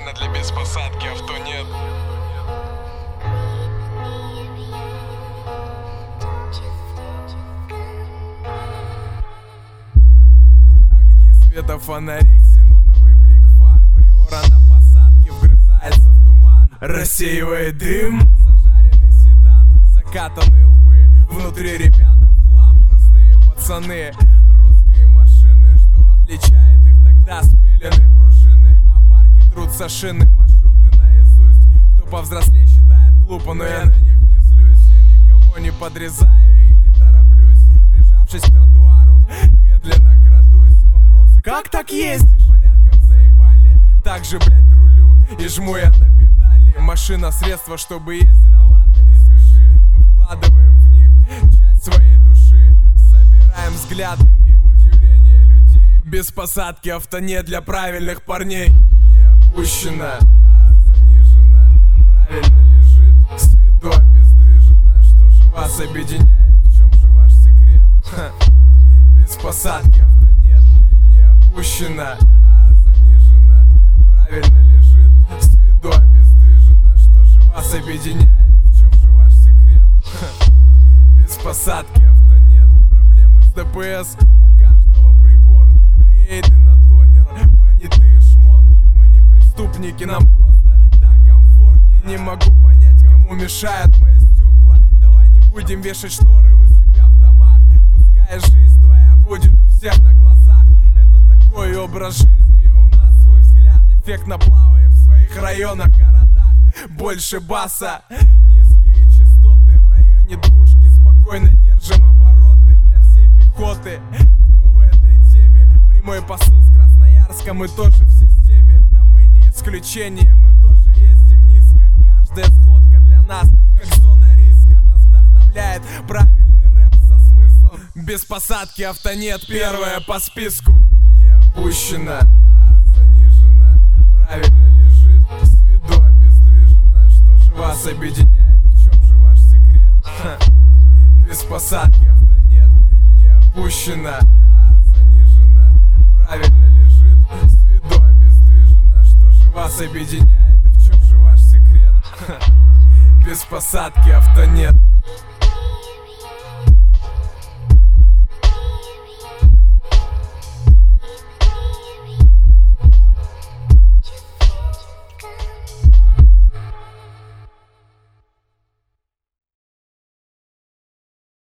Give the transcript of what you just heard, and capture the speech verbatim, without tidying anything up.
Правильно, для без посадки авто нет. Огни света, фонари, ксеноновый блик фар. Приора на посадке вгрызается в туман, рассеивает дым. Зажаренный седан, закатанные лбы, внутри ребята в хлам. Простые пацаны, русские машины. Что отличает их тогда? Спиленные пружины, а барки трутся шины, маршруты наизусть. Кто повзрослее считает глупо, но я на них не злюсь. Я никого не подрезаю и не тороплюсь. Прижавшись к тротуару, медленно крадусь. Вопросы: как так ездишь? Порядком заебали. Так же, блять, рулю и жму я на педали. Машина — средство, чтобы ездить, да ладно, не смеши. Мы вкладываем в них часть своей души, собираем взгляды и удивление людей. Без посадки авто нет для правильных парней. Не опущено, а занижено, правильно лежит, с виду обездвижено. Что же вас объединяет, в чем же ваш секрет? Ха. Без посадки авто нет. Не опущено, а занижено, правильно лежит, с виду обездвижено. Что же вас объединяет, в чем же ваш секрет? Ха. Без посадки авто нет. Проблемы с ДПС у каждого прибор. Рейды на тонер, понятые шмон. Мы не преступники, нам просто так комфортнее. Не могу понять, кому мешают мои стекла. Давай не будем вешать шторы у себя в домах. Пускай жизнь твоя будет у всех на глазах. Это такой образ жизни, и у нас свой взгляд. Эффектно плаваем в своих районах, городах. Больше баса, низкие частоты. В районе двушки спокойно держим обороты. Для всей пехоты, кто в этой теме. Прямой посыл с Красноярска, мы тоже в системе. Да мы не исключение, мы тоже ездим низко. Каждая сходка для нас как зона риска. Нас вдохновляет правильный рэп со смыслом. Без посадки авто нет, первое по списку. Не опущено, а занижено, правильно лежит, с виду обездвижено. Что же вас объединяет, в чем же ваш секрет? Ха. Без посадки авто нет. Не опущено, а занижено, правильно лежит, с виду обездвижено. Что же вас объединяет, и в чем же ваш секрет? Ха. Без посадки авто нет.